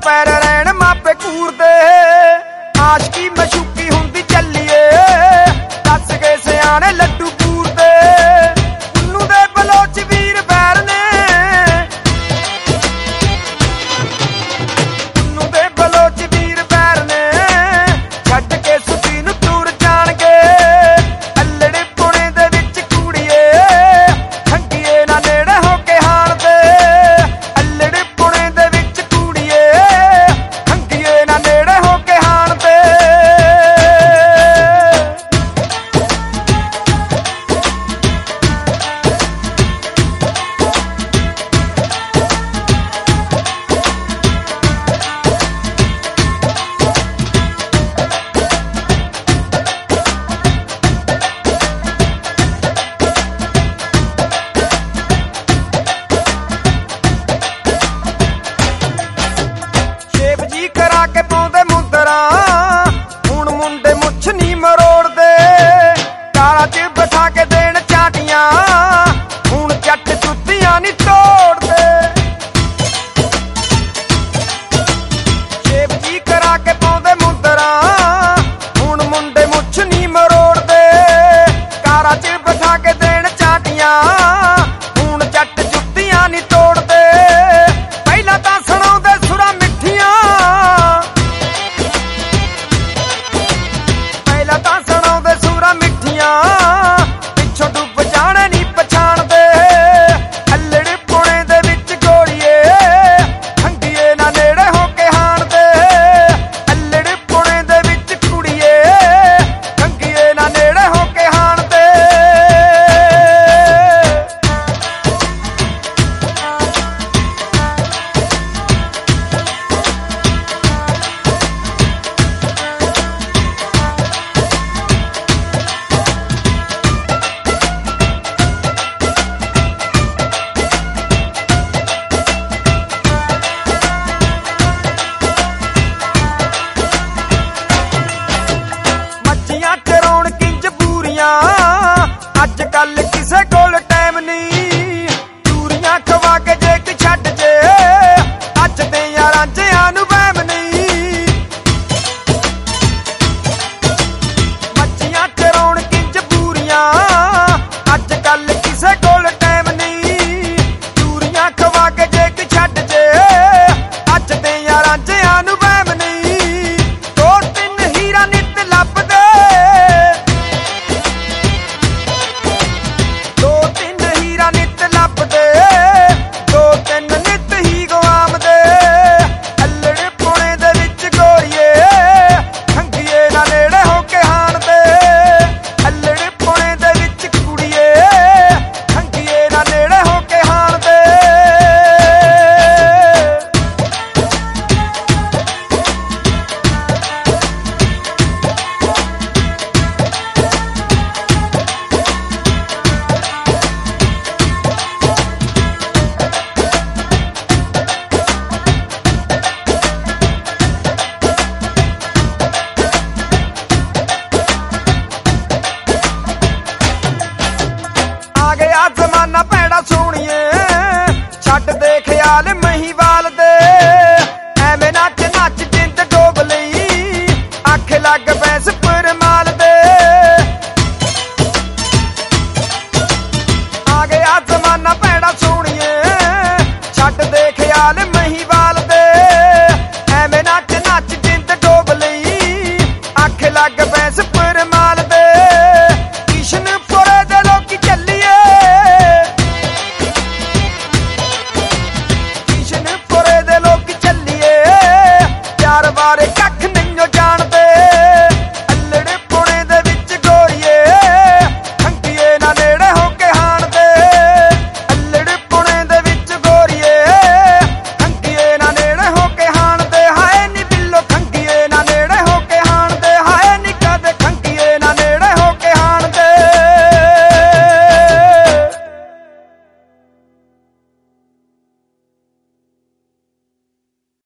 पैर रहन मापे कूरदे आशकी मशूकी हुंदी चलीए दस के सियाने लड्डू पूरदे पुन्नू दे बलोच वीर बैर ने पुन्नू दे बलोच वीर बैर ने छड्ड के सुती नूं टूर जाणगे अल्लड़े पुणे दे विच कूड़िए ठंगीए ना नेड़े हो के हाण दे अल्लड़े पुणे दे विच कूड़िए ठंगीए ना नेड़े हो के हाण दे शेप जी करा के पाउंदे मुंदरा हुण मुंडे मुछ नी मरोड़दे काला च बिठा के देण चाटियां हुण जट जुत्तियां नी तोड़दे शेप जी करा के पाउंदे मुंदरा हुण मुंडे मुछ नी मरोड़दे काला च बिठा के देण चाटियां हुण जट जुत्तियां नी तोड़दे ਪਹਿਲਾਂ ਤਾਂ ਸੁਣਾਉਂਦੇ ਸੁਰਾਂ ਮਿੱਠੀਆਂ ਪਹਿਲਾਂ ਤਾਂ ਸੁਣਾਉਂਦੇ ਸੁਰਾਂ ਮਿੱਠੀਆਂ ਪਿੱਛੋਂ ਡੁੱਬ ਜਾਣੇ ਨਹੀਂ ਪਛਾਣਦੇ ਅਲੜੇ ਪੁਣੇ ਦੇ ਵਿੱਚ ਗੋਲੀਏ ਠੰਗੀਏ ਨਾ ਨੇੜੇ ਹੋ ਕੇ ਹਾਣਦੇ ਅਲੜੇ ਪੁਣੇ ਦੇ ਵਿੱਚ ਕੁੜੀਏ ਠੰਗੀਏ ਨਾ ਨੇੜੇ ਹੋ ਕੇ ਹਾਣਦੇ ਮੱਛੀਆਂ ਚਰਾਉਣ ਕਿੰਜ ਬੂਰੀਆਂ ਅੱਜ ਕੱਲ ਕਿਸੇ ਕੋਲ ਟਾਈਮ ਨਹੀਂ ਚੂਰੀਆਂ ਖਵਾ ਕੇ ਜੇ ਕਿ ਛੱਡ ਜੇ ਅੱਜ ਦੇ ਯਾਰਾਂ ਜਿਆਂ ਨੂੰ ਵਹਿਮ ਨਹੀਂ ਮੱਛੀਆਂ ਚਰਾਉਣ ਕਿੰਜ ਬੂਰੀਆਂ ਅੱਜ ਕੱਲ ਕਿਸੇ ਕੋਲ ਟਾਈਮ ਨਹੀਂ ਚੂਰੀਆਂ ਖਵਾ ਕੇ ਜੇ ਕਿ ਛੱਡ ਜੇ ਅੱਜ ਦੇ ਯਾਰਾਂ ਜਿਆਂ ਨੂੰ ਵਹਿਮ ਨਹੀਂ ਦੋ ਤਿੰਨ ਹੀਰਾ ਨਿੱਤ ਲੱਭਦੇ ਦੋ ਤਿੰਨ ਹੀਰਾ ਨਿੱਤ ਲੱਭਦੇ ਦੋ ਤਿੰਨ ਨਿੱਤ ਹੀ ਗਵਾਮਦੇ ਅਲੜੇ ਪੁਣੇ ਦੇ ਵਿੱਚ ਗੋਰੀਏ ਠੰਗੀਏ ਨਾ ਨੇੜੇ ਹੋ ਕੇ ਹਾਣਦੇ ਅਲੜੇ ਪੁਣੇ ਦੇ ਵਿੱਚ ਕੁੜੀਏ ਠੰਗੀਏ ਨਾ ਨੇੜੇ ਹੋ ਕੇ ਹਾਣਦੇ ਆ ਗਿਆ ਜ਼ਮਾਨਾ ਭੈੜਾ ਸੋਹਣੀਏ ਛੱਡ ਦੇ ਖਿਆਲ ਮਹੀਵਾਲ ਦੇ ਐਵੇਂ ਨੱਚ ਨੱਚ ਜਿੰਦ ਡੋਬ ਲਈ ਅੱਖ ਲੱਗ ਪੈਸ ਪਰਮਾਲ ਦੇ ਆ ਗਿਆ ਜ਼ਮਾਨਾ ਭੈੜਾ ਸੋਹਣੀਏ